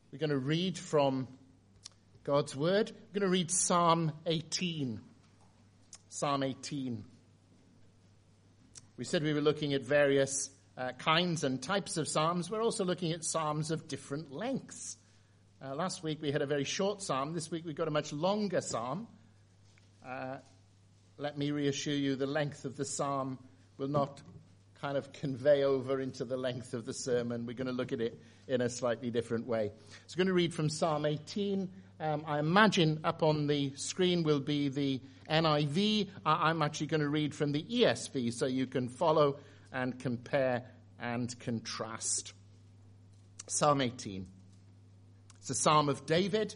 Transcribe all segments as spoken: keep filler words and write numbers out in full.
We're going to read from God's Word. We're going to read Psalm eighteen. Psalm eighteen. We said we were looking at various uh, kinds and types of psalms. We're also looking at psalms of different lengths. Uh, last week we had a very short psalm. This week we've got a much longer psalm. Uh, let me reassure you, the length of the psalm will not kind of convey over into the length of the sermon. We're going to look at it in a slightly different way. So I'm going to read from Psalm eighteen. Um, I imagine up on the screen will be the N I V. I- I'm actually going to read from the E S V so you can follow and compare and contrast. Psalm eighteen. It's a psalm of David.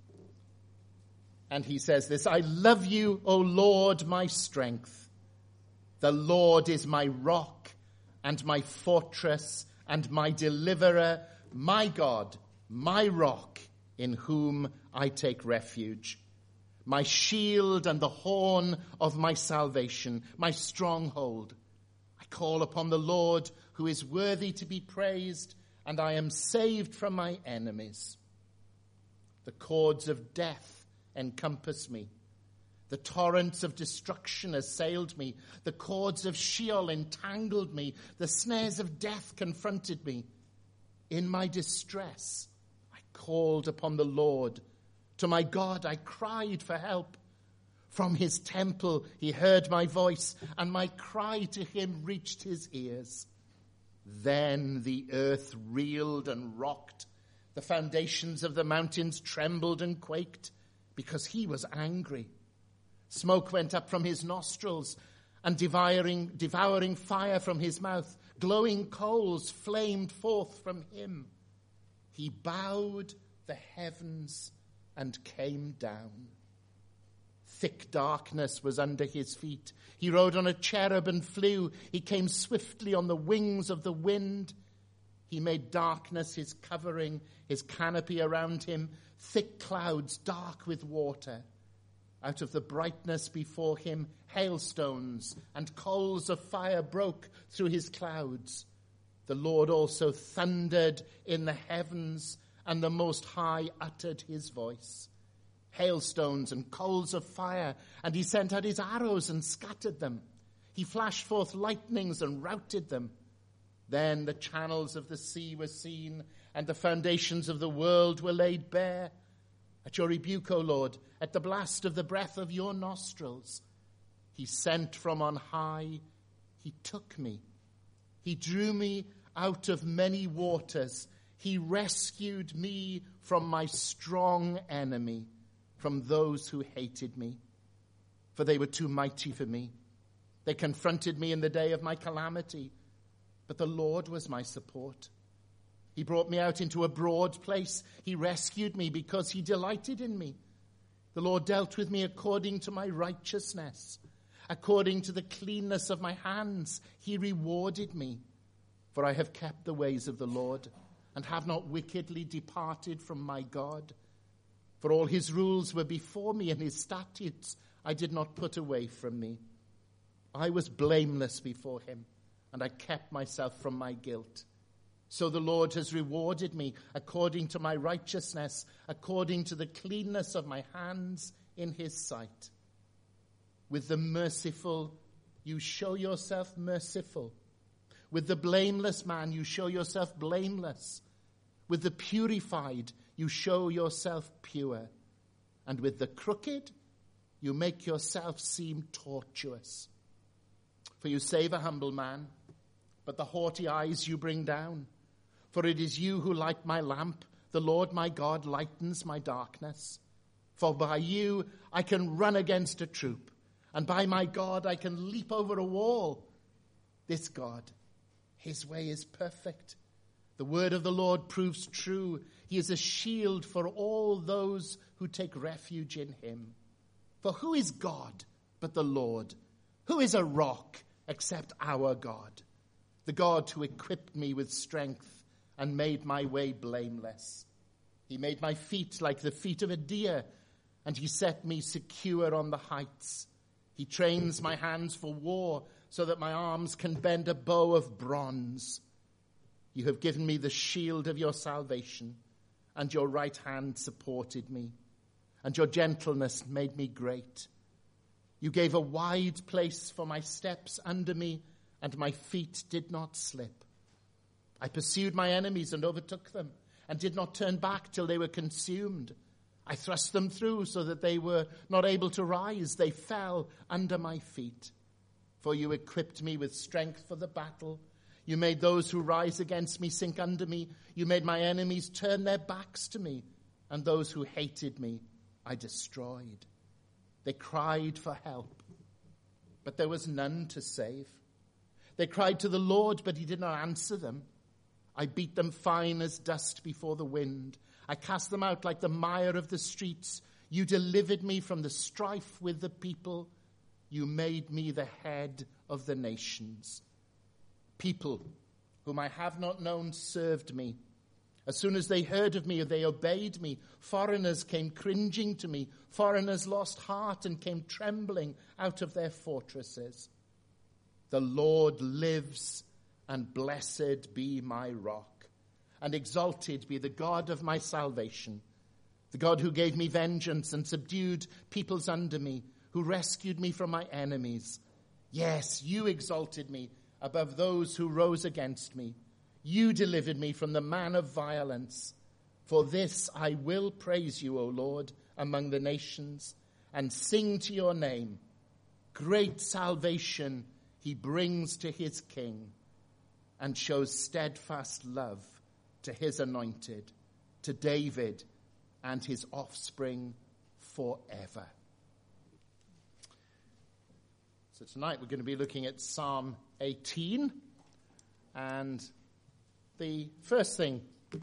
And he says this: I love you, O Lord, my strength. The Lord is my rock and my fortress and my deliverer, my God, my rock, in whom I take refuge, my shield and the horn of my salvation, my stronghold. I call upon the Lord, who is worthy to be praised, and I am saved from my enemies. The cords of death encompass me. The torrents of destruction assailed me. The cords of Sheol entangled me. The snares of death confronted me. In my distress, I called upon the Lord. To my God, I cried for help. From his temple, he heard my voice, and my cry to him reached his ears. Then the earth reeled and rocked. The foundations of the mountains trembled and quaked, because he was angry. Smoke went up from his nostrils, and devouring, devouring fire from his mouth. Glowing coals flamed forth from him. He bowed the heavens and came down. Thick darkness was under his feet. He rode on a cherub and flew. He came swiftly on the wings of the wind. He made darkness his covering, his canopy around him, thick clouds dark with water. Out of the brightness before him, hailstones and coals of fire broke through his clouds. The Lord also thundered in the heavens, and the Most High uttered his voice. Hailstones and coals of fire, and he sent out his arrows and scattered them. He flashed forth lightnings and routed them. Then the channels of the sea were seen, and the foundations of the world were laid bare. At your rebuke, O Lord, at the blast of the breath of your nostrils, he sent from on high, he took me. He drew me out of many waters. He rescued me from my strong enemy, from those who hated me. For they were too mighty for me. They confronted me in the day of my calamity, but the Lord was my support. He brought me out into a broad place. He rescued me because he delighted in me. The Lord dealt with me according to my righteousness. According to the cleanness of my hands, he rewarded me. For I have kept the ways of the Lord and have not wickedly departed from my God. For all his rules were before me, and his statutes I did not put away from me. I was blameless before him, and I kept myself from my guilt. So the Lord has rewarded me according to my righteousness, according to the cleanness of my hands in his sight. With the merciful, you show yourself merciful. With the blameless man, you show yourself blameless. With the purified, you show yourself pure. And with the crooked, you make yourself seem tortuous. For you save a humble man, but the haughty eyes you bring down. For it is you who light my lamp. The Lord my God lightens my darkness. For by you I can run against a troop, and by my God I can leap over a wall. This God, his way is perfect. The word of the Lord proves true. He is a shield for all those who take refuge in him. For who is God but the Lord? Who is a rock except our God? The God who equipped me with strength and made my way blameless. He made my feet like the feet of a deer, and he set me secure on the heights. He trains my hands for war, so that my arms can bend a bow of bronze. You have given me the shield of your salvation. and your right hand supported me, and your gentleness made me great. You gave a wide place for my steps under me, and my feet did not slip. I pursued my enemies and overtook them, and did not turn back till they were consumed. I thrust them through so that they were not able to rise. They fell under my feet. For you equipped me with strength for the battle. You made those who rise against me sink under me. You made my enemies turn their backs to me, and those who hated me I destroyed. They cried for help, but there was none to save. They cried to the Lord, but he did not answer them. I beat them fine as dust before the wind. I cast them out like the mire of the streets. You delivered me from the strife with the people. You made me the head of the nations. People whom I have not known served me. As soon as they heard of me, they obeyed me. Foreigners came cringing to me. Foreigners lost heart and came trembling out of their fortresses. The Lord lives, and blessed be my rock, and exalted be the God of my salvation, the God who gave me vengeance and subdued peoples under me, who rescued me from my enemies. Yes, you exalted me above those who rose against me. You delivered me from the man of violence. For this I will praise you, O Lord, among the nations, and sing to your name. Great salvation he brings to his king, and shows steadfast love to his anointed, to David and his offspring forever. So tonight we're going to be looking at Psalm eighteen, and the first thing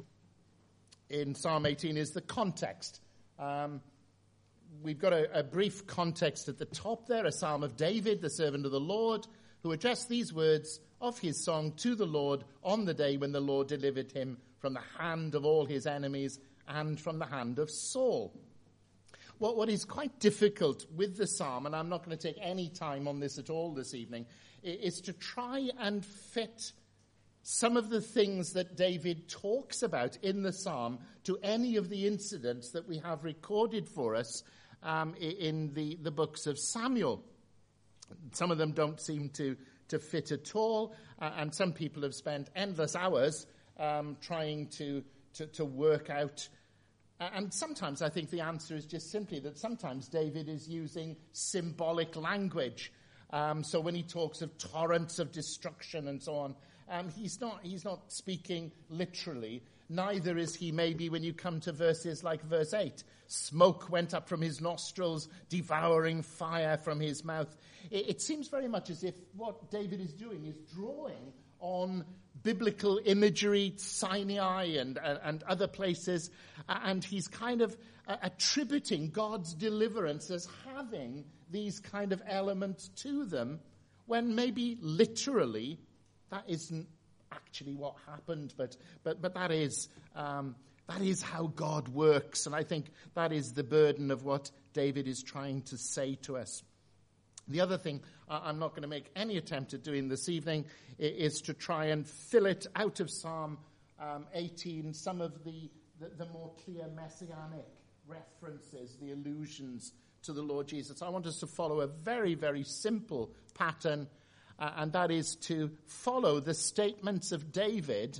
in Psalm eighteen is the context. Um, we've got a, a brief context at the top there, a psalm of David, the servant of the Lord, who addressed these words of his song to the Lord on the day when the Lord delivered him from the hand of all his enemies and from the hand of Saul. What, what is quite difficult with the psalm, and I'm not going to take any time on this at all this evening, is to try and fit some of the things that David talks about in the psalm to any of the incidents that we have recorded for us um, in the, the books of Samuel. Some of them don't seem to, to fit at all, uh, and some people have spent endless hours um, trying to, to, to work out. Uh, and sometimes I think the answer is just simply that sometimes David is using symbolic language. Um, so when he talks of torrents of destruction and so on, um, he's not he's not speaking literally. Neither is he maybe when you come to verses like verse eight. Smoke went up from his nostrils, devouring fire from his mouth. It, it seems very much as if what David is doing is drawing on biblical imagery, Sinai and, and, and other places, and he's kind of uh, attributing God's deliverance as having these kind of elements to them, when maybe literally that isn't actually what happened, but but but that is um, that is how God works, and I think that is the burden of what David is trying to say to us. The other thing uh, I'm not going to make any attempt at doing this evening is to try and fill it out of Psalm um, eighteen, some of the, the, the more clear messianic references, the allusions to the Lord Jesus. I want us to follow a very, very simple pattern, uh, and that is to follow the statements of David.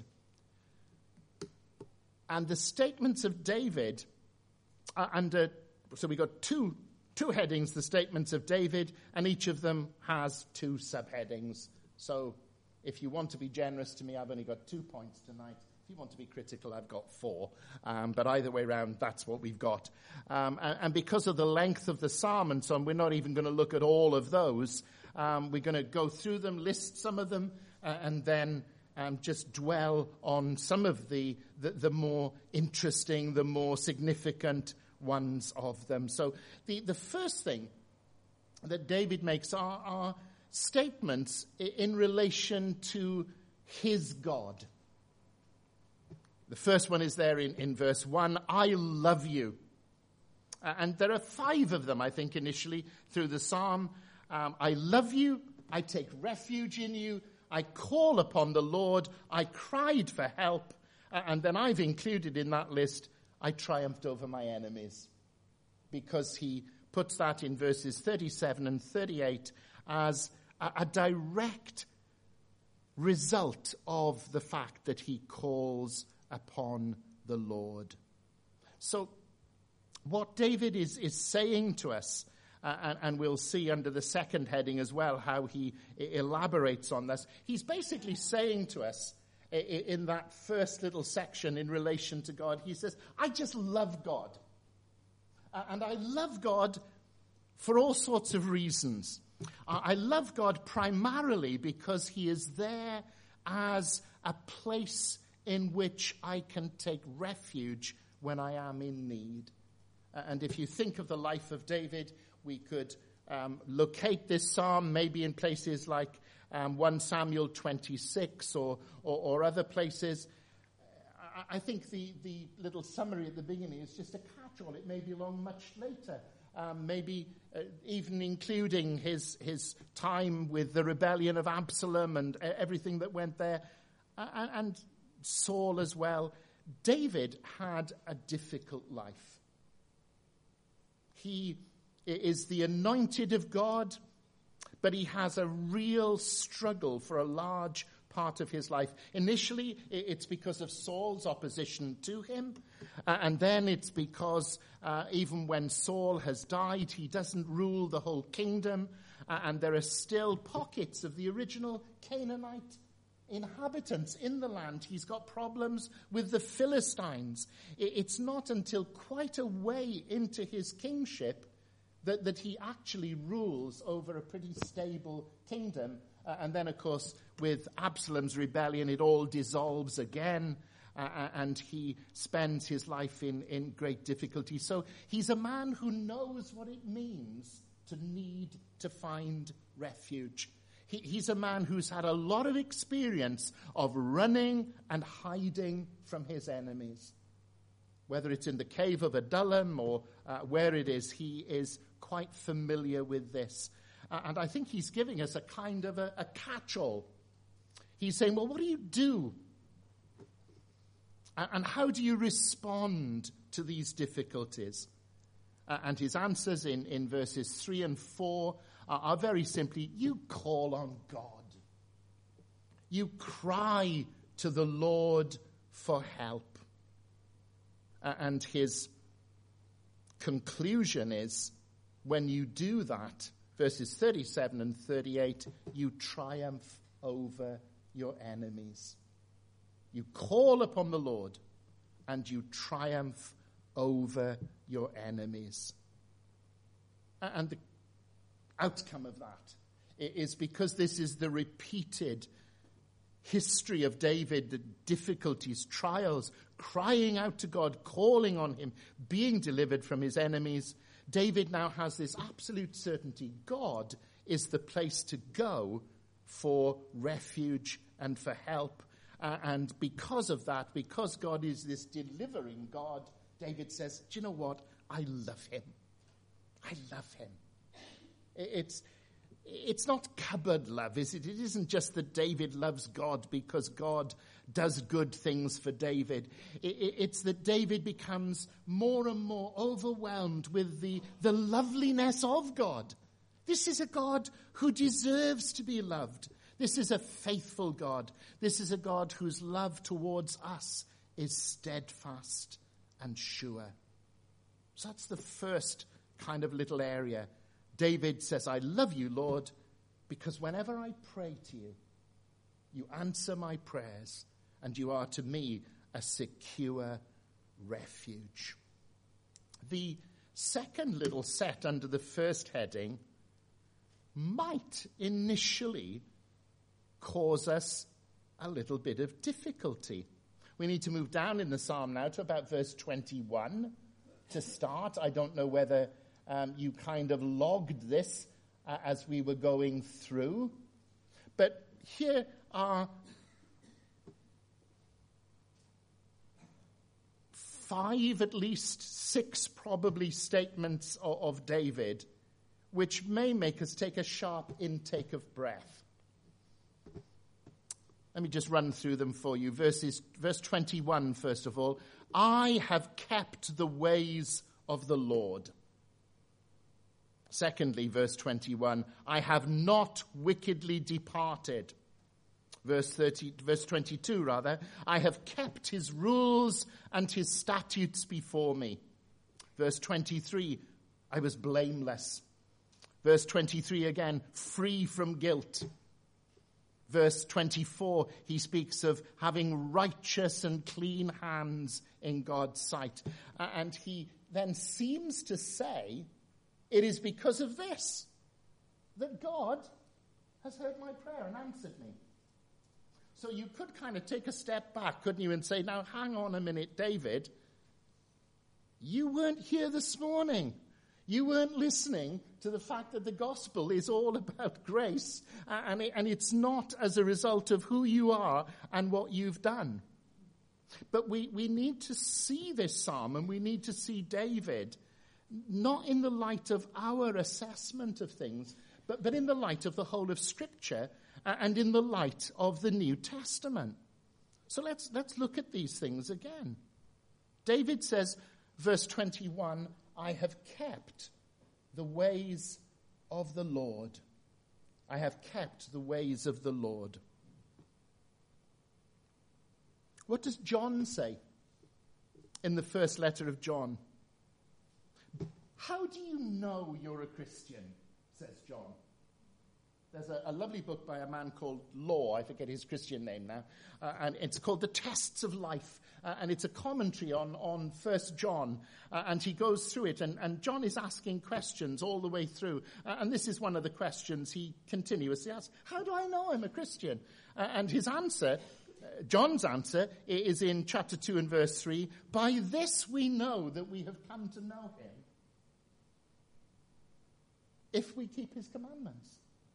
And the statements of David are under, so we got two Two headings, the statements of David, and each of them has two subheadings. So if you want to be generous to me, I've only got two points tonight. If you want to be critical, I've got four. Um, but either way around, that's what we've got. Um, and, and because of the length of the psalm and so on, we're not even going to look at all of those. Um, we're going to go through them, list some of them, uh, and then um, just dwell on some of the, the, the more interesting, the more significant ones of them. So the, the first thing that David makes are, are statements in relation to his God. The first one is there in, in verse one, I love you. Uh, and there are five of them, I think, initially through the psalm. Um, I love you, I take refuge in you, I call upon the Lord, I cried for help, uh, and then I've included in that list, I triumphed over my enemies. Because he puts that in verses thirty-seven and thirty-eight as a, a direct result of the fact that he calls upon the Lord. So what David is, is saying to us, uh, and, and we'll see under the second heading as well how he elaborates on this, he's basically saying to us in that first little section in relation to God, he says, I just love God. And I love God for all sorts of reasons. I love God primarily because he is there as a place in which I can take refuge when I am in need. And if you think of the life of David, we could um, locate this psalm maybe in places like um, First Samuel twenty-six or, or, or other places. I think the, the little summary at the beginning is just a catch-all. It may belong much later, um, maybe uh, even including his his time with the rebellion of Absalom and everything that went there, uh, and Saul as well. David had a difficult life. He is the anointed of God, but he has a real struggle for a large part of his life. Initially, it's because of Saul's opposition to him, uh, and then it's because uh, even when Saul has died, he doesn't rule the whole kingdom, uh, and there are still pockets of the original Canaanite inhabitants in the land. He's got problems with the Philistines. It's not until quite a way into his kingship that, that he actually rules over a pretty stable kingdom. Uh, and then, of course, with Absalom's rebellion, it all dissolves again, uh, and he spends his life in, in great difficulty. So he's a man who knows what it means to need to find refuge. He, he's a man who's had a lot of experience of running and hiding from his enemies. Whether it's in the cave of Adullam or uh, where it is, he is quite familiar with this. Uh, and I think he's giving us a kind of a, a catch-all. He's saying, well, what do you do? Uh, and how do you respond to these difficulties? Uh, and his answers in, in verses three and four are, are very simply, you call on God. You cry to the Lord for help. Uh, and his conclusion is, when you do that, verses thirty-seven and thirty-eight, you triumph over your enemies. You call upon the Lord and you triumph over your enemies. And the outcome of that is, because this is the repeated history of David, the difficulties, trials, crying out to God, calling on him, being delivered from his enemies, David now has this absolute certainty. God is the place to go for refuge and for help. Uh, and because of that, because God is this delivering God, David says, do you know what? I love him. I love him. It's, it's not cupboard love, is it? It isn't just that David loves God because God does good things for David. It's that David becomes more and more overwhelmed with the, the loveliness of God. This is a God who deserves to be loved. This is a faithful God. This is a God whose love towards us is steadfast and sure. So that's the first kind of little area. David says, I love you, Lord, because whenever I pray to you, you answer my prayers, and you are to me a secure refuge. The second little set under the first heading might initially cause us a little bit of difficulty. We need to move down in the psalm now to about verse twenty-one to start. I don't know whether um, you kind of logged this uh, as we were going through, but here are five, at least six probably, statements of, of David, which may make us take a sharp intake of breath. Let me just run through them for you. Verses, verse twenty-one, first of all. I have kept the ways of the Lord. Secondly, verse twenty-one, I have not wickedly departed. Verse thirty, verse twenty-two, rather, I have kept his rules and his statutes before me. Verse twenty-three, I was blameless. Verse twenty-three again, free from guilt. Verse twenty-four, he speaks of having righteous and clean hands in God's sight. And he then seems to say, it is because of this that God has heard my prayer and answered me. So you could kind of take a step back, couldn't you, and say, now hang on a minute, David. You weren't here this morning. You weren't listening to the fact that the gospel is all about grace, and, it, and it's not as a result of who you are and what you've done. But we, we need to see this psalm, and we need to see David, not in the light of our assessment of things, but, but in the light of the whole of Scripture, and in the light of the New Testament. So let's, let's look at these things again. David says, verse twenty-one, I have kept the ways of the Lord. I have kept the ways of the Lord. What does John say in the first letter of John? How do you know you're a Christian, says John. There's a, a lovely book by a man called Law, I forget his Christian name now, uh, and it's called The Tests of Life, uh, and it's a commentary on, on First John, uh, and he goes through it, and, and John is asking questions all the way through, uh, and this is one of the questions he continuously asks, how do I know I'm a Christian? Uh, and his answer, uh, John's answer, is in chapter two and verse three, by this we know that we have come to know him, if we keep his commandments.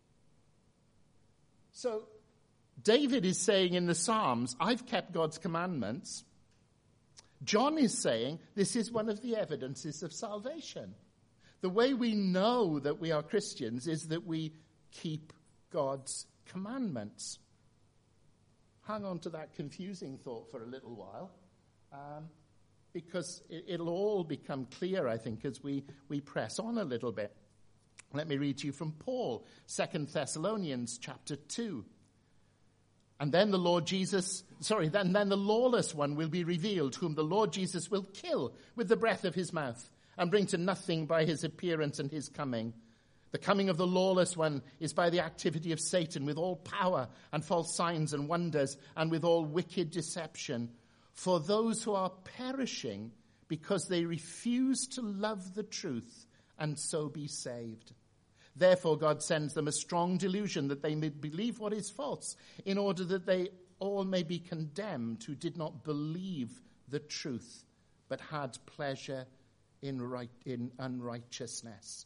So David is saying in the Psalms, I've kept God's commandments. John is saying this is one of the evidences of salvation. The way we know that we are Christians is that we keep God's commandments. Hang on to that confusing thought for a little while, um, because it, it'll all become clear, I think, as we, we press on a little bit. Let me read to you from Paul, Second Thessalonians chapter two. And then the Lord Jesus, sorry, then, then the lawless one will be revealed, whom the Lord Jesus will kill with the breath of his mouth and bring to nothing by his appearance and his coming. The coming of the lawless one is by the activity of Satan with all power and false signs and wonders and with all wicked deception for those who are perishing because they refuse to love the truth and so be saved. Therefore, God sends them a strong delusion that they may believe what is false, in order that they all may be condemned who did not believe the truth, but had pleasure in, right, in unrighteousness.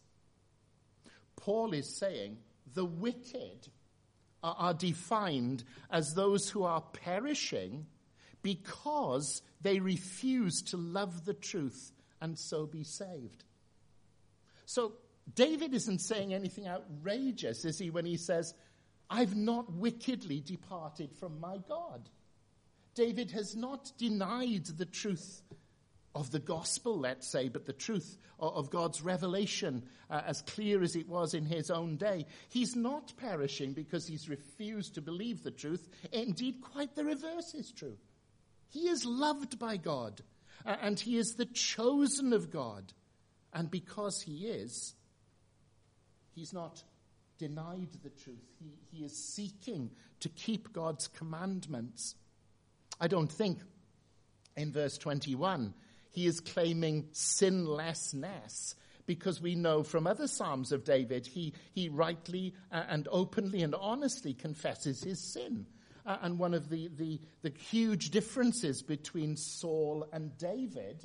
Paul is saying the wicked are, are defined as those who are perishing because they refuse to love the truth and so be saved. So David isn't saying anything outrageous, is he, when he says, I've not wickedly departed from my God. David has not denied the truth of the gospel, let's say, but the truth of God's revelation, uh, as clear as it was in his own day. He's not perishing because he's refused to believe the truth. Indeed, quite the reverse is true. He is loved by God, uh, and he is the chosen of God. And because he is, he's not denied the truth. He, he is seeking to keep God's commandments. I don't think in verse twenty-one he is claiming sinlessness, because we know from other Psalms of David he, he rightly and openly and honestly confesses his sin. Uh, and one of the, the, the huge differences between Saul and David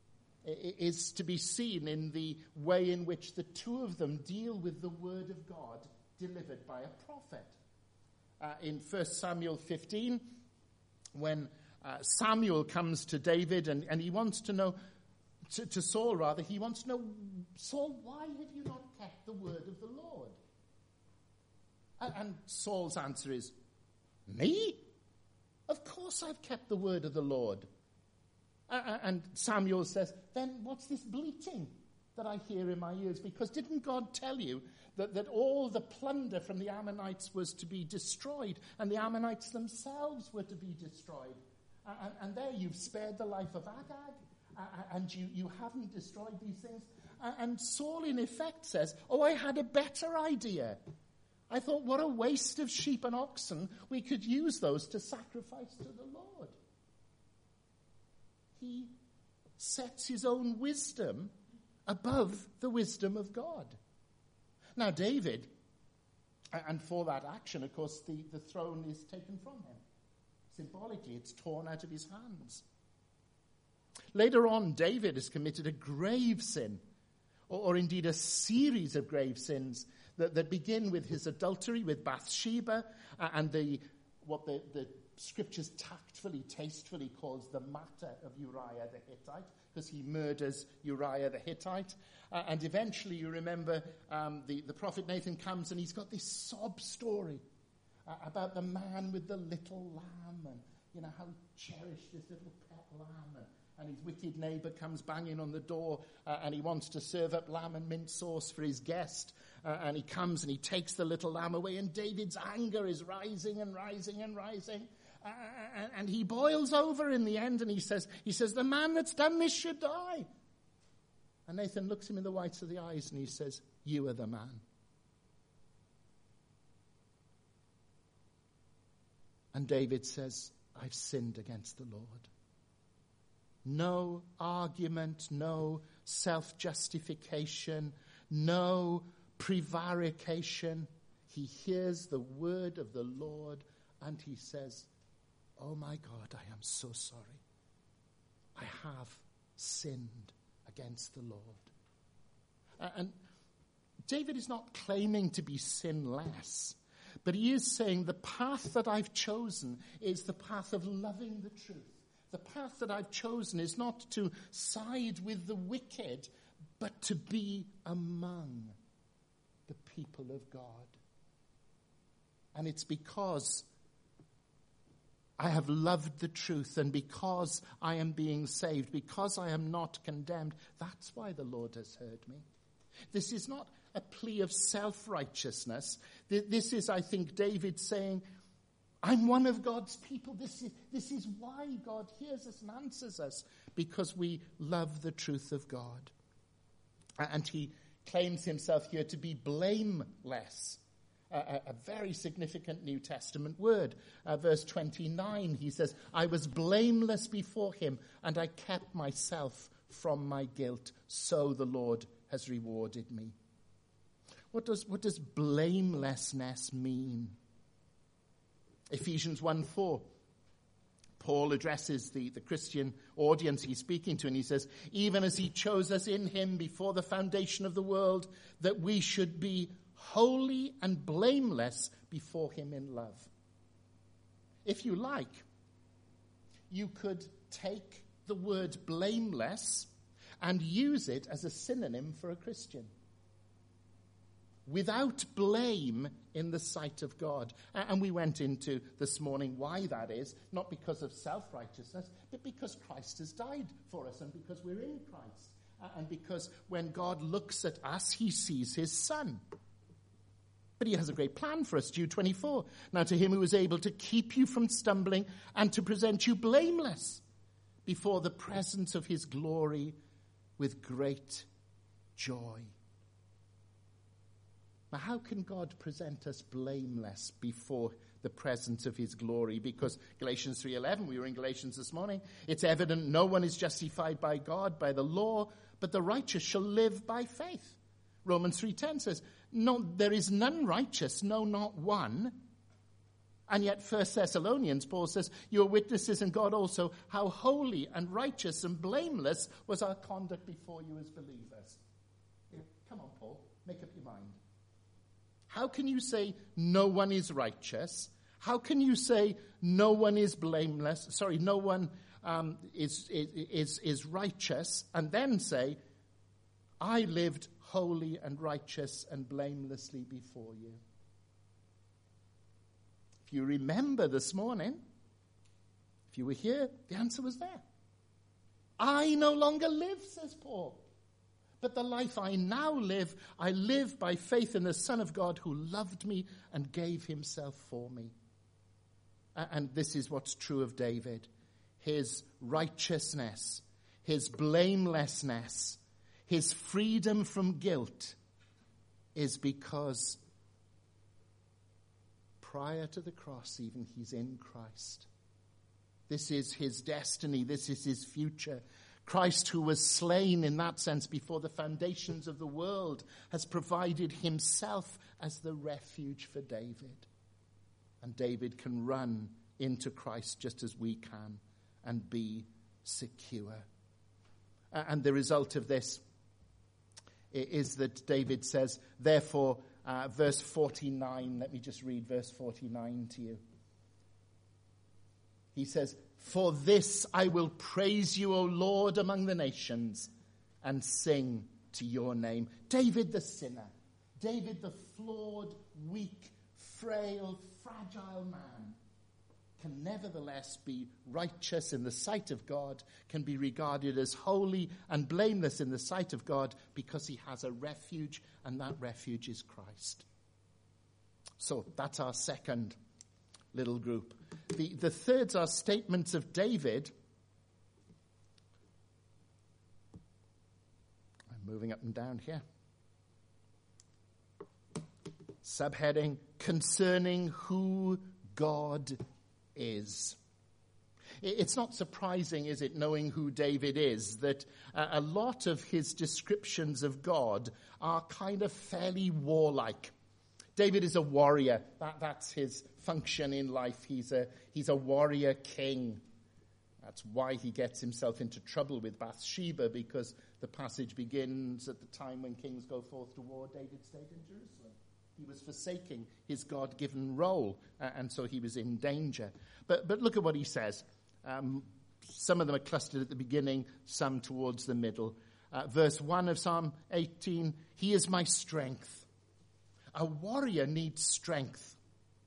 is to be seen in the way in which the two of them deal with the word of God delivered by a prophet. Uh, in First Samuel fifteen, when uh, Samuel comes to David and, and he wants to know, to, to Saul rather, he wants to know, Saul, why have you not kept the word of the Lord? And, and Saul's answer is, me? Of course I've kept the word of the Lord. Uh, and Samuel says, then what's this bleating that I hear in my ears? Because didn't God tell you that, that all the plunder from the Ammonites was to be destroyed, and the Ammonites themselves were to be destroyed? Uh, and, and there you've spared the life of Agag, uh, and you, you haven't destroyed these things. Uh, and Saul, in effect, says, oh, I had a better idea. I thought, what a waste of sheep and oxen. We could use those to sacrifice to the Lord. He sets his own wisdom above the wisdom of God. Now, David, and for that action, of course, the, the throne is taken from him. Symbolically, it's torn out of his hands. Later on, David has committed a grave sin, or, or indeed a series of grave sins that, that begin with his adultery with Bathsheba, uh, and the what the, the Scriptures tactfully, tastefully calls the matter of Uriah the Hittite, because he murders Uriah the Hittite. Uh, and eventually, you remember, um, the, the prophet Nathan comes and he's got this sob story uh, about the man with the little lamb, and, you know, how he cherished this little pet lamb. And, and his wicked neighbour comes banging on the door uh, and he wants to serve up lamb and mint sauce for his guest. Uh, and he comes and he takes the little lamb away, and David's anger is rising and rising and rising. Uh, and he boils over in the end, and he says, he says, the man that's done this should die. And Nathan looks him in the whites of the eyes and he says, you are the man. And David says, I've sinned against the Lord. No argument, no self-justification, no prevarication. He hears the word of the Lord and he says, oh my God, I am so sorry. I have sinned against the Lord. And David is not claiming to be sinless, but he is saying the path that I've chosen is the path of loving the truth. The path that I've chosen is not to side with the wicked, but to be among the people of God. And it's because I have loved the truth, and because I am being saved, because I am not condemned, that's why the Lord has heard me. This is not a plea of self-righteousness. This is, I think, David saying, I'm one of God's people. This is, this is why God hears us and answers us, because we love the truth of God. And he claims himself here to be blameless. A, a very significant New Testament word. Uh, verse twenty-nine, he says, I was blameless before him, and I kept myself from my guilt. So the Lord has rewarded me. What does, what does blamelessness mean? Ephesians one four. Paul addresses the, the Christian audience he's speaking to, and he says, even as he chose us in him before the foundation of the world, that we should be holy and blameless before him in love. If you like, you could take the word blameless and use it as a synonym for a Christian. Without blame in the sight of God. And we went into this morning why that is, not because of self-righteousness, but because Christ has died for us, and because we're in Christ. And because when God looks at us, he sees his Son. But he has a great plan for us, Jude twenty-four. Now to him who is able to keep you from stumbling and to present you blameless before the presence of his glory with great joy. Now how can God present us blameless before the presence of his glory? Because Galatians three eleven, we were in Galatians this morning, it's evident no one is justified by God, by the law, but the righteous shall live by faith. Romans three ten says, no, there is none righteous, no, not one. And yet First Thessalonians, Paul says, you are witnesses and God also, how holy and righteous and blameless was our conduct before you as believers. Yeah, come on, Paul, make up your mind. How can you say no one is righteous? How can you say no one is blameless? Sorry, no one um, is, is, is righteous, and then say, I lived holy and righteous and blamelessly before you. If you remember this morning, If you were here, the answer was there. I no longer live, says Paul. But the life I now live, I live by faith in the Son of God who loved me and gave himself for me. And this is what's true of David. His righteousness, his blamelessness, his freedom from guilt is because prior to the cross, even, he's in Christ. This is his destiny. This is his future. Christ, who was slain in that sense before the foundations of the world, has provided himself as the refuge for David. And David can run into Christ just as we can and be secure. And the result of this is that David says, therefore, uh, verse forty-nine, let me just read verse forty-nine to you. He says, for this I will praise you, O Lord, among the nations, and sing to your name. David the sinner, David the flawed, weak, frail, fragile man, can nevertheless be righteous in the sight of God, can be regarded as holy and blameless in the sight of God because he has a refuge, and that refuge is Christ. So that's our second little group. The, the thirds are statements of David. I'm moving up and down here. Subheading, concerning who God is. It's not surprising, is it, knowing who David is, that a lot of his descriptions of God are kind of fairly warlike. David is a warrior. That, that's his function in life. He's a, he's a warrior king. That's why he gets himself into trouble with Bathsheba, because the passage begins at the time when kings go forth to war. David stayed in Jerusalem. He was forsaking his God-given role, uh, and so he was in danger. But, but look at what he says. Um, some of them are clustered at the beginning, some towards the middle. Uh, verse one of Psalm eighteen, he is my strength. A warrior needs strength.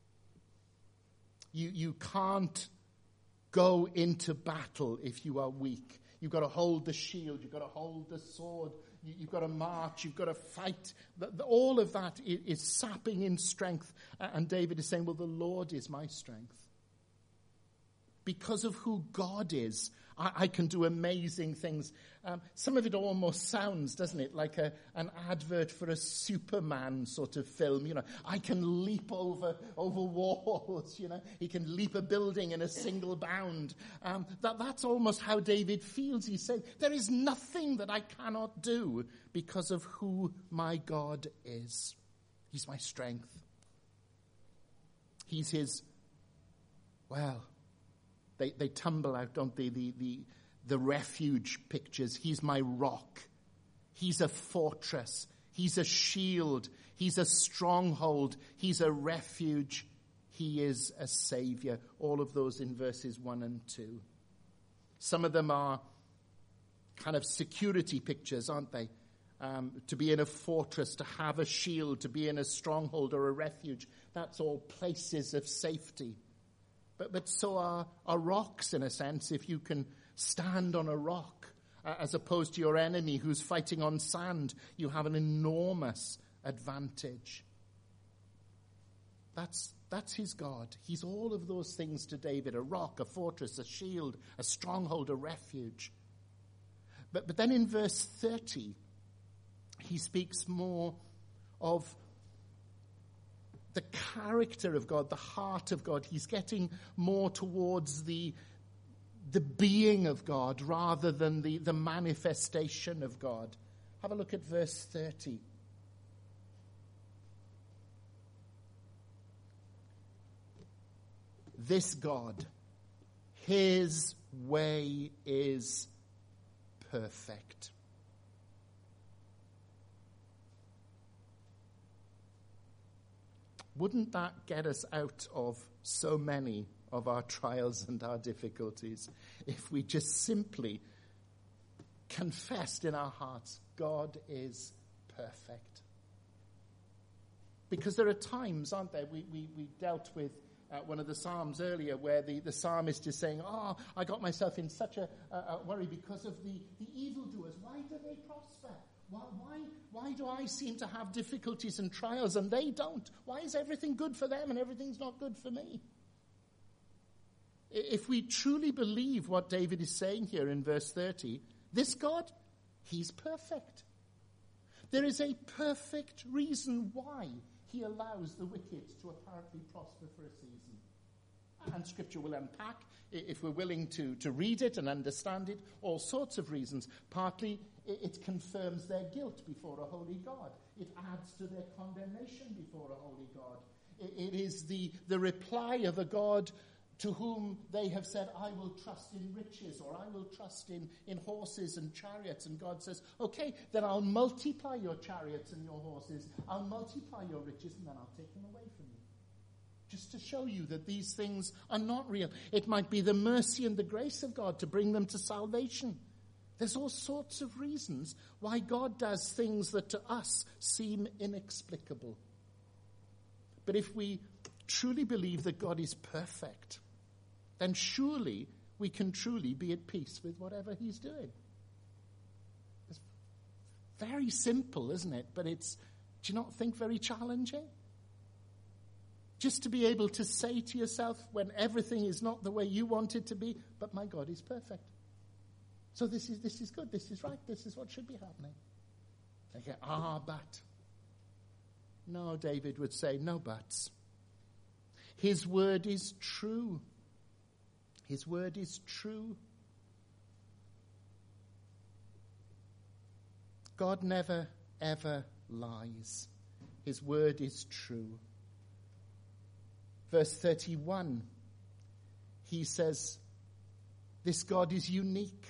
You, you can't go into battle if you are weak. You've got to hold the shield. You've got to hold the sword. You, you've got to march. You've got to fight. The, the, all of that is, is sapping in strength. And David is saying, well, the Lord is my strength. Because of who God is, I, I can do amazing things. Um, some of it almost sounds, doesn't it, like a, an advert for a Superman sort of film. You know, I can leap over over walls. You know, he can leap a building in a single bound. Um, that that's almost how David feels. He's saying, there is nothing that I cannot do because of who my God is. He's my strength. He's his, well, They they tumble out, don't they, the, the, the refuge pictures. He's my rock. He's a fortress. He's a shield. He's a stronghold. He's a refuge. He is a savior. All of those in verses one and two. Some of them are kind of security pictures, aren't they? Um, to be in a fortress, to have a shield, to be in a stronghold or a refuge. That's all places of safety. But but so are, are rocks, in a sense, if you can stand on a rock, uh, as opposed to your enemy who's fighting on sand, you have an enormous advantage. That's, that's his God. He's all of those things to David, a rock, a fortress, a shield, a stronghold, a refuge. But, but then in verse thirty, he speaks more of the character of God, the heart of God. He's getting more towards the, the being of God rather than the, the manifestation of God. Have a look at verse thirty. This God, his way is perfect. Wouldn't that get us out of so many of our trials and our difficulties if we just simply confessed in our hearts, God is perfect? Because there are times, aren't there, we, we, we dealt with uh, one of the Psalms earlier where the, the psalmist is saying, oh, I got myself in such a, a, a worry because of the, the evildoers. Why do they prosper? Why, why, why do I seem to have difficulties and trials and they don't? Why is everything good for them and everything's not good for me? If we truly believe what David is saying here in verse thirty, this God, he's perfect. There is a perfect reason why he allows the wicked to apparently prosper for a season. And Scripture will unpack, if we're willing to, to read it and understand it, all sorts of reasons. Partly, it confirms their guilt before a holy God. It adds to their condemnation before a holy God. It is the, the reply of a God to whom they have said, I will trust in riches, or I will trust in, in horses and chariots. And God says, okay, then I'll multiply your chariots and your horses. I'll multiply your riches, and then I'll take them away from you. Just to show you that these things are not real. It might be the mercy and the grace of God to bring them to salvation. There's all sorts of reasons why God does things that to us seem inexplicable. But if we truly believe that God is perfect, then surely we can truly be at peace with whatever he's doing. It's very simple, isn't it? But it's, do you not think, very challenging? Just to be able to say to yourself when everything is not the way you want it to be, but my God is perfect. So this is this is good, this is right, this is what should be happening. Okay, ah, but. No, David would say, no buts. His word is true. His word is true. God never, ever lies. His word is true. Verse thirty-one, he says, this God is unique.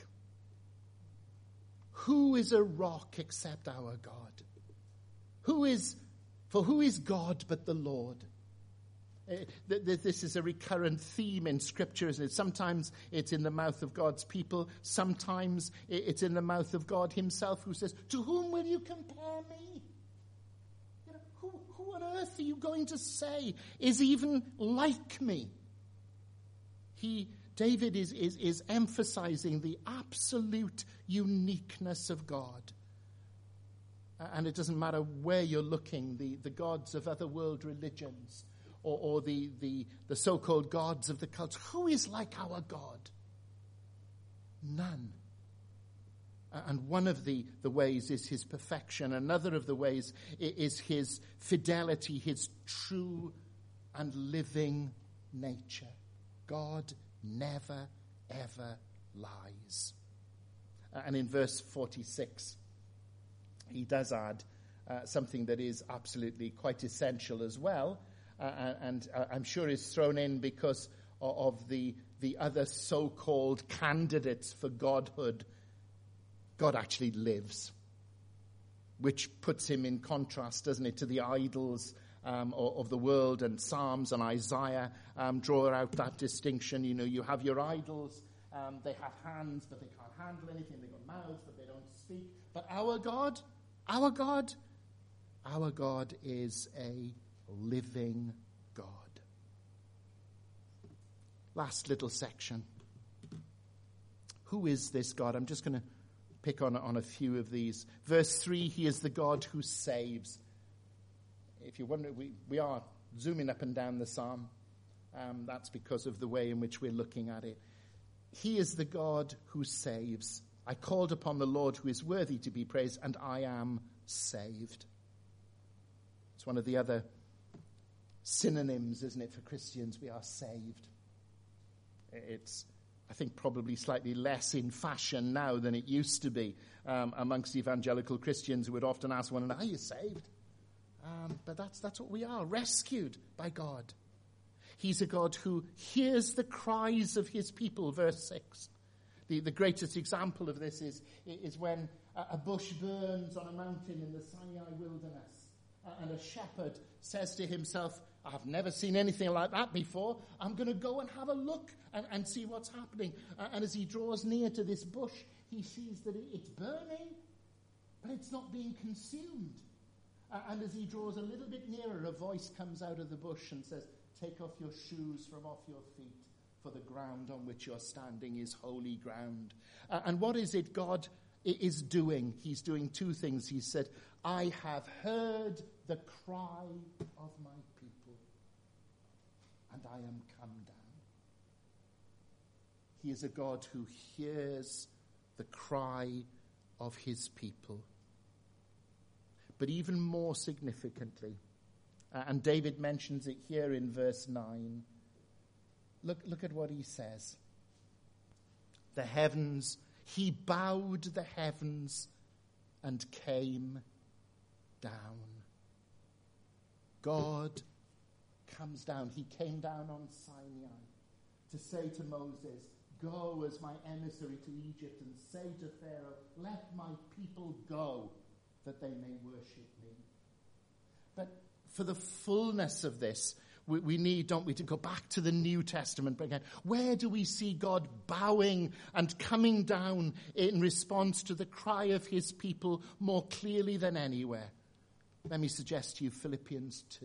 Who is a rock except our God? Who is, for who is God but the Lord? This is a recurrent theme in Scripture, isn't it? Sometimes it's in the mouth of God's people. Sometimes it's in the mouth of God himself, who says, to whom will you compare me? You know, who, who on earth are you going to say is even like me? He, David is, is, is emphasizing the absolute uniqueness of God. And it doesn't matter where you're looking, the, the gods of other world religions, Or, or the, the, the so-called gods of the cults. Who is like our God? None. And one of the, the ways is his perfection. Another of the ways is his fidelity, his true and living nature. God never, ever lies. And in verse forty-six, he does add uh, something that is absolutely quite essential as well. Uh, and uh, I'm sure is thrown in because of, of the the other so-called candidates for godhood. God actually lives, which puts him in contrast, doesn't it, to the idols um, of, of the world. And Psalms and Isaiah um, draw out that distinction. You know, you have your idols, um, they have hands, but they can't handle anything. They've got mouths, but they don't speak. But our God, our God, our God is a living God. Last little section. Who is this God? I'm just going to pick on, on a few of these. Verse three, he is the God who saves. If you wonder, we, we are zooming up and down the psalm. Um, that's because of the way in which we're looking at it. He is the God who saves. I called upon the Lord who is worthy to be praised, and I am saved. It's one of the other synonyms, isn't it, for Christians? We are saved. It's, I think, probably slightly less in fashion now than it used to be um, amongst evangelical Christians who would often ask one another, are you saved? Um, but that's, that's what we are, rescued by God. He's a God who hears the cries of his people, verse six. The, the greatest example of this is, is when a, a bush burns on a mountain in the Sinai wilderness, uh, and a shepherd says to himself, I've never seen anything like that before. I'm going to go and have a look and, and see what's happening. Uh, and as he draws near to this bush, he sees that it, it's burning, but it's not being consumed. Uh, and as he draws a little bit nearer, a voice comes out of the bush and says, Take off your shoes from off your feet, for the ground on which you're standing is holy ground. Uh, and what is it God is doing? He's doing two things. He said, I have heard the cry of my people, and I am come down. He is a God who hears the cry of his people. But even more significantly, uh, and David mentions it here in verse nine, look, look at what he says. The heavens, he bowed the heavens and came down. God comes down. He came down on Sinai to say to Moses, go as my emissary to Egypt and say to Pharaoh, let my people go that they may worship me. But for the fullness of this, we, we need, don't we, to go back to the New Testament again. Where do we see God bowing and coming down in response to the cry of his people more clearly than anywhere? Let me suggest to you Philippians two.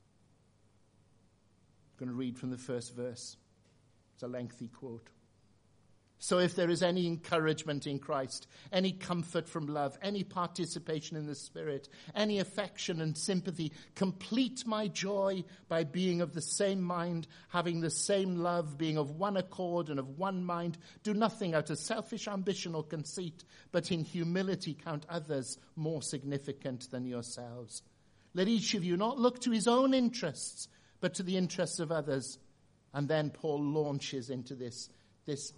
I'm going to read from the first verse. It's a lengthy quote. So if there is any encouragement in Christ, any comfort from love, any participation in the Spirit, any affection and sympathy, complete my joy by being of the same mind, having the same love, being of one accord and of one mind. Do nothing out of selfish ambition or conceit, but in humility count others more significant than yourselves. Let each of you not look to his own interests, but to the interests of others. And then Paul launches into this, this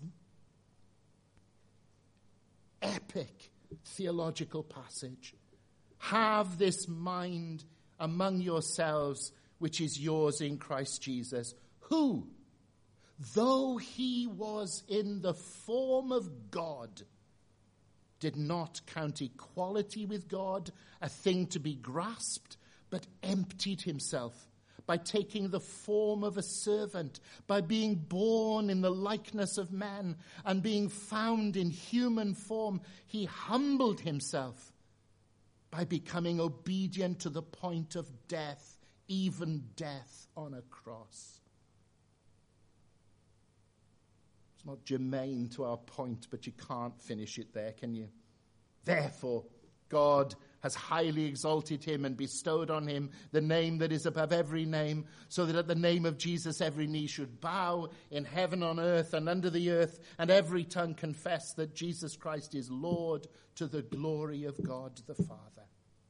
epic theological passage. Have this mind among yourselves, which is yours in Christ Jesus, who, though he was in the form of God, did not count equality with God a thing to be grasped, but emptied himself by taking the form of a servant, by being born in the likeness of men, and being found in human form, he humbled himself by becoming obedient to the point of death, even death on a cross. It's not germane to our point, but you can't finish it there, can you? Therefore, God has highly exalted him and bestowed on him the name that is above every name, so that at the name of Jesus every knee should bow in heaven, on earth, and under the earth, and every tongue confess that Jesus Christ is Lord, to the glory of God the Father.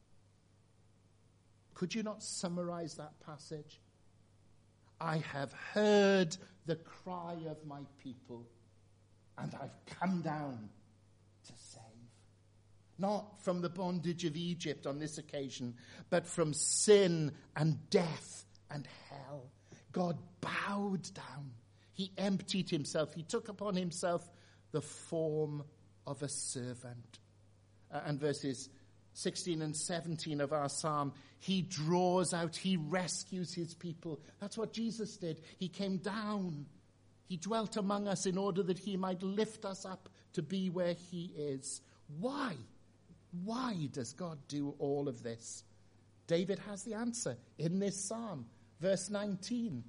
Could you not summarize that passage? I have heard the cry of my people, and I've come down to save. Not from the bondage of Egypt on this occasion, but from sin and death and hell. God bowed down. He emptied himself. He took upon himself the form of a servant. Uh, and verses sixteen and seventeen of our psalm, he draws out, he rescues his people. That's what Jesus did. He came down. He dwelt among us in order that he might lift us up to be where he is. Why? Why does God do all of this? David has the answer in this psalm, verse nineteen.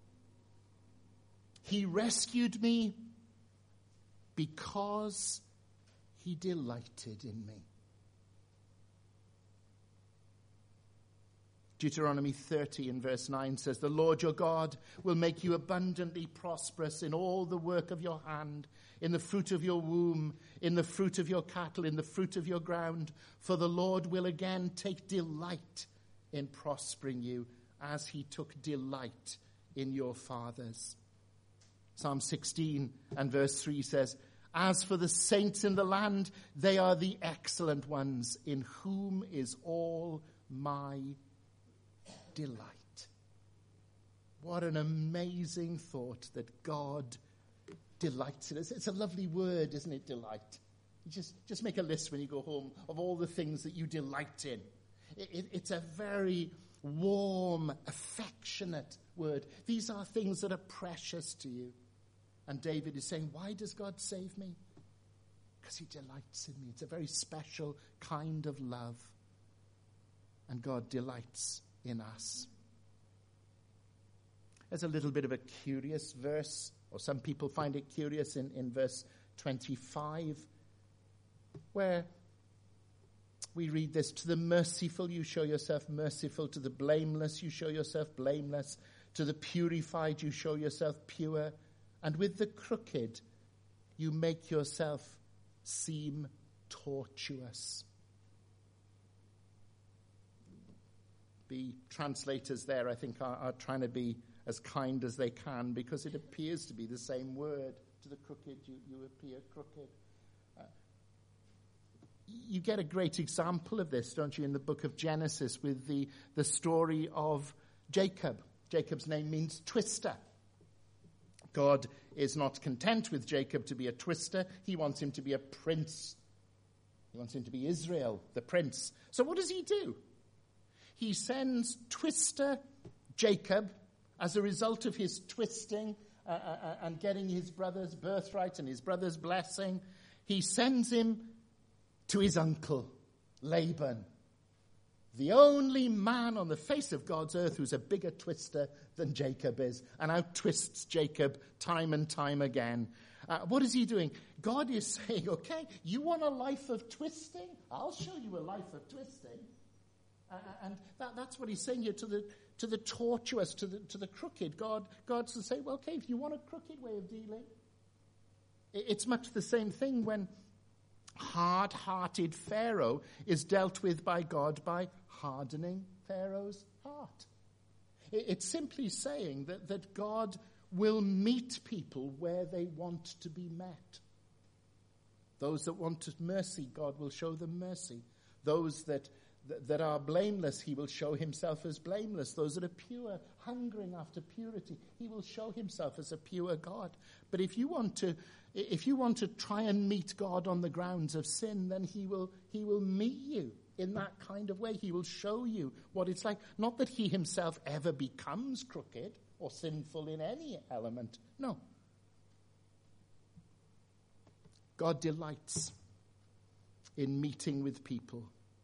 He rescued me because he delighted in me. Deuteronomy thirty in verse nine says, the Lord your God will make you abundantly prosperous in all the work of your hand, in the fruit of your womb, in the fruit of your cattle, in the fruit of your ground. For the Lord will again take delight in prospering you, as he took delight in your fathers. Psalm sixteen and verse three says, as for the saints in the land, they are the excellent ones, in whom is all my delight. What an amazing thought that God delights in us. It's a lovely word, isn't it, delight? You just, just make a list when you go home of all the things that you delight in. It, it, it's a very warm, affectionate word. These are things that are precious to you. And David is saying, why does God save me? Because he delights in me. It's a very special kind of love. And God delights in us. There's a little bit of a curious verse, or some people find it curious in, in verse twenty-five, where we read this: to the merciful you show yourself merciful, to the blameless you show yourself blameless, to the purified you show yourself pure, and with the crooked you make yourself seem tortuous. The translators there, I think, are, are trying to be as kind as they can, because it appears to be the same word. To the crooked you, you appear crooked. Uh, you get a great example of this, don't you, in the book of Genesis with the, the story of Jacob. Jacob's name means twister. God is not content with Jacob to be a twister. He wants him to be a prince. He wants him to be Israel, the prince. So what does he do? He sends twister Jacob, as a result of his twisting uh, uh, and getting his brother's birthright and his brother's blessing, he sends him to his uncle, Laban, the only man on the face of God's earth who's a bigger twister than Jacob is, and out-twists Jacob time and time again. Uh, what is he doing? God is saying, okay, you want a life of twisting? I'll show you a life of twisting. Uh, and that, that's what he's saying here to the to the tortuous, to the to the crooked. God, God's to say, well, okay, if you want a crooked way of dealing, it's much the same thing when hard-hearted Pharaoh is dealt with by God by hardening Pharaoh's heart. It's simply saying that, that God will meet people where they want to be met. Those that want mercy, God will show them mercy. Those that that are blameless, he will show himself as blameless. Those that are pure, hungering after purity, he will show himself as a pure God. But if you want to, if you want to try and meet God on the grounds of sin, then he will, he will meet you in that kind of way. He will show you what it's like. Not that he himself ever becomes crooked or sinful in any element. No. God delights in meeting with people.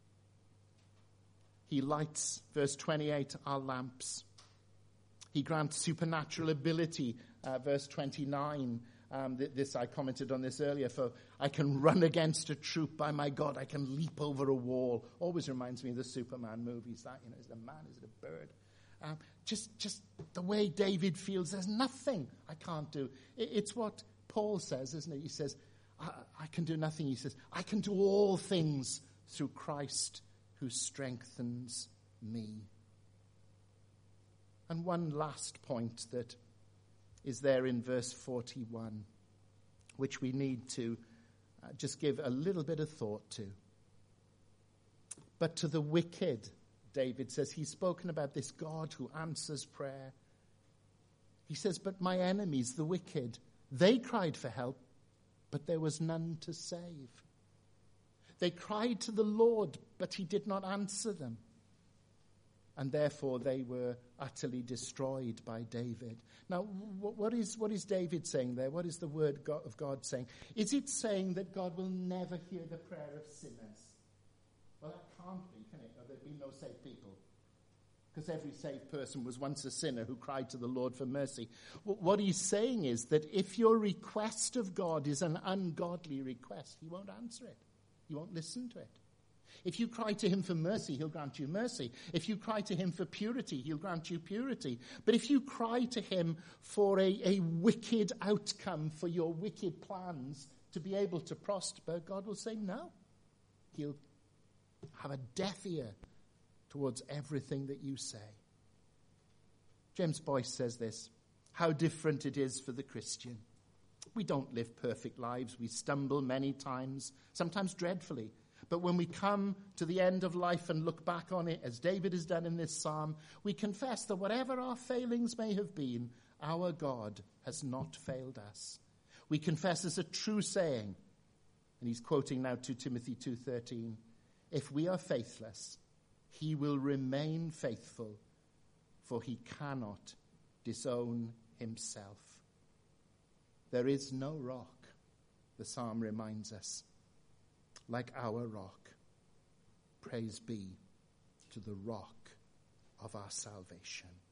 He lights, verse twenty-eight, our lamps. He grants supernatural ability, uh, verse twenty-nine. Um, th- this I commented on this earlier. For I can run against a troop by my God. I can leap over a wall. Always reminds me of the Superman movies. That, you know, is it a man? Is it a bird? Um, just, just the way David feels. There's nothing I can't do. It, it's what Paul says, isn't it? He says, I, I can do nothing. He says, I can do all things through Christ who strengthens me. And one last point that is there in verse forty-one, which we need to uh, just give a little bit of thought to. But to the wicked, David says, he's spoken about this God who answers prayer. He says, but my enemies, the wicked, they cried for help, but there was none to save. They cried to the Lord, but he did not answer them. And therefore they were utterly destroyed by David. Now, what is, what is David saying there? What is the word of God saying? Is it saying that God will never hear the prayer of sinners? Well, that can't be, can it? Or there'd be no saved people. Because every saved person was once a sinner who cried to the Lord for mercy. What he's saying is that if your request of God is an ungodly request, he won't answer it. He won't listen to it. If you cry to him for mercy, he'll grant you mercy. If you cry to him for purity, he'll grant you purity. But if you cry to him for a, a wicked outcome, for your wicked plans to be able to prosper, God will say no. He'll have a deaf ear towards everything that you say. James Boyce says this: how different it is for the Christian. We don't live perfect lives. We stumble many times, sometimes dreadfully. But when we come to the end of life and look back on it, as David has done in this psalm, we confess that whatever our failings may have been, our God has not failed us. We confess as a true saying, and he's quoting now two Timothy two thirteen, if we are faithless, he will remain faithful, for he cannot disown himself. There is no rock, the psalm reminds us, like our rock. Praise be to the rock of our salvation.